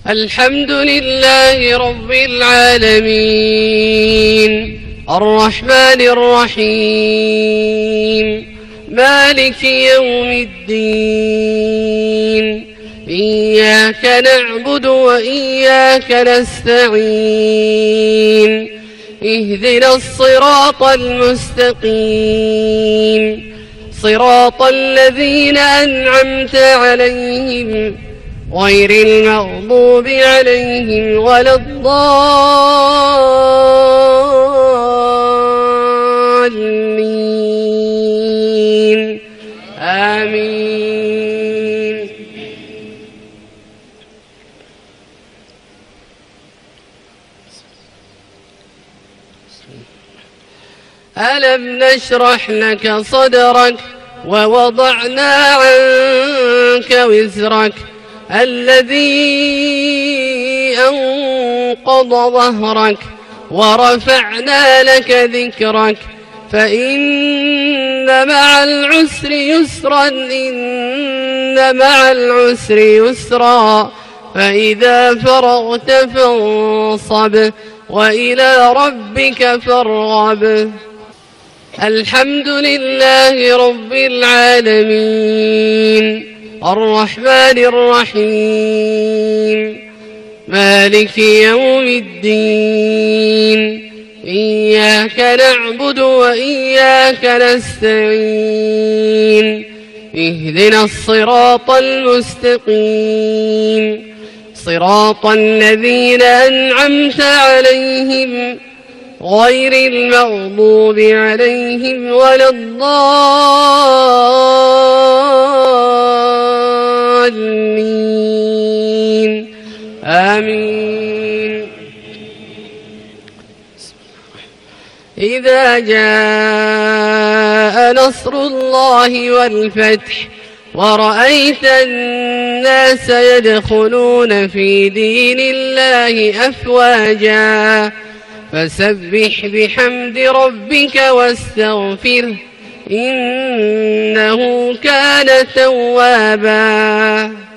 الحمد لله رب العالمين الرحمن الرحيم مالك يوم الدين إياك نعبد وإياك نستعين اهدنا الصراط المستقيم صراط الذين أنعمت عليهم غير المغضوب عليهم ولا الضالين آمين. ألم نشرح لك صدرك ووضعنا عنك وزرك الذي أنقض ظهرك ورفعنا لك ذكرك فإن مع العسر يسرا إن مع العسر يسرا فإذا فرغت فانصب وإلى ربك فارغب. الحمد لله رب العالمين الرحمن الرحيم مالك يوم الدين إياك نعبد وإياك نستعين اهدنا الصراط المستقيم صراط الذين أنعمت عليهم غير المغضوب عليهم ولا الضالين آمين. إذا جاء نصر الله والفتح ورأيت الناس يدخلون في دين الله أفواجا فسبح بحمد ربك واستغفره إنه كان توابا.